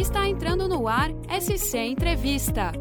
Está entrando no ar SC Entrevista.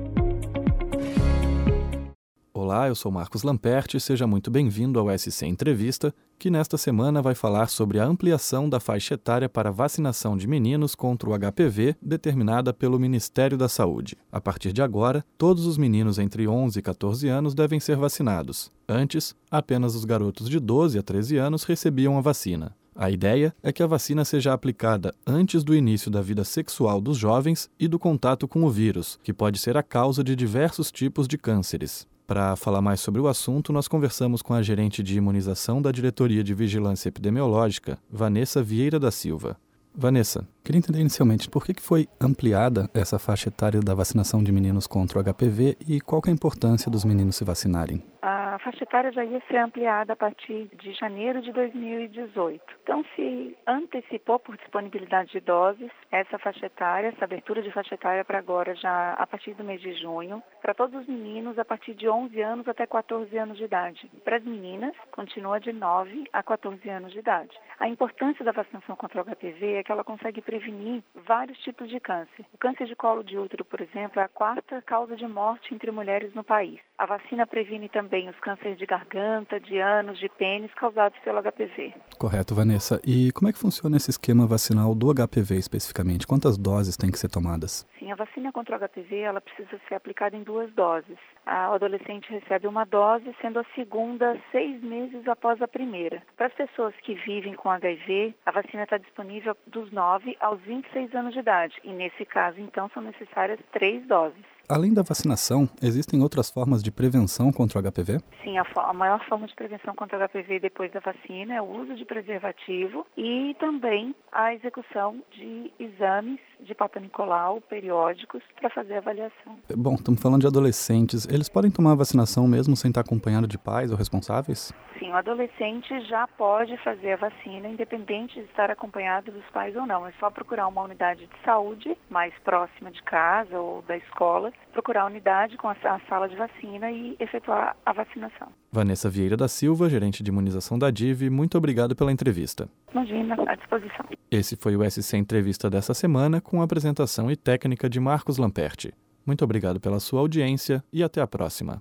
Olá, eu sou Marcos Lamperti e seja muito bem-vindo ao SC Entrevista, que nesta semana vai falar sobre a ampliação da faixa etária para vacinação de meninos contra o HPV determinada pelo Ministério da Saúde. A partir de agora, todos os meninos entre 11 e 14 anos devem ser vacinados. Antes, apenas os garotos de 12 a 13 anos recebiam a vacina. A ideia é que a vacina seja aplicada antes do início da vida sexual dos jovens e do contato com o vírus, que pode ser a causa de diversos tipos de cânceres. Para falar mais sobre o assunto, nós conversamos com a gerente de imunização da Diretoria de Vigilância Epidemiológica, Vanessa Vieira da Silva. Vanessa, queria entender inicialmente por que foi ampliada essa faixa etária da vacinação de meninos contra o HPV e qual que é a importância dos meninos se vacinarem? A faixa etária já ia ser ampliada a partir de janeiro de 2018. Então, se antecipou por disponibilidade de doses, essa faixa etária, essa abertura de faixa etária para agora já a partir do mês de junho, para todos os meninos a partir de 11 anos até 14 anos de idade. Para as meninas, continua de 9 a 14 anos de idade. A importância da vacinação contra o HPV é que ela consegue prevenir vários tipos de câncer. O câncer de colo de útero, por exemplo, é a quarta causa de morte entre mulheres no país. A vacina previne também os cânceres de garganta, de ânus, de pênis causados pelo HPV. Correto, Vanessa. E como é que funciona esse esquema vacinal do HPV especificamente? Quantas doses têm que ser tomadas? Sim, a vacina contra o HPV ela precisa ser aplicada em 2 doses. O adolescente recebe uma dose, sendo a segunda 6 meses após a primeira. Para as pessoas que vivem com HIV, a vacina está disponível dos 9 aos 26 anos de idade. E nesse caso, então, são necessárias 3 doses. Além da vacinação, existem outras formas de prevenção contra o HPV? Sim, a maior forma de prevenção contra o HPV depois da vacina é o uso de preservativo e também a execução de exames de Papa Nicolau periódicos para fazer a avaliação. Bom, estamos falando de adolescentes. Eles podem tomar a vacinação mesmo sem estar acompanhado de pais ou responsáveis? Sim, o adolescente já pode fazer a vacina independente de estar acompanhado dos pais ou não. É só procurar uma unidade de saúde mais próxima de casa ou da escola, procurar a unidade com a sala de vacina e efetuar a vacinação. Vanessa Vieira da Silva, gerente de imunização da DIV, muito obrigado pela entrevista. Imagina, à disposição. Esse foi o SC Entrevista dessa semana com a apresentação e técnica de Marcos Lamperti. Muito obrigado pela sua audiência e até a próxima.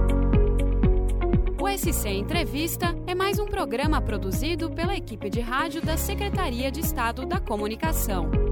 O SC Entrevista é mais um programa produzido pela equipe de rádio da Secretaria de Estado da Comunicação.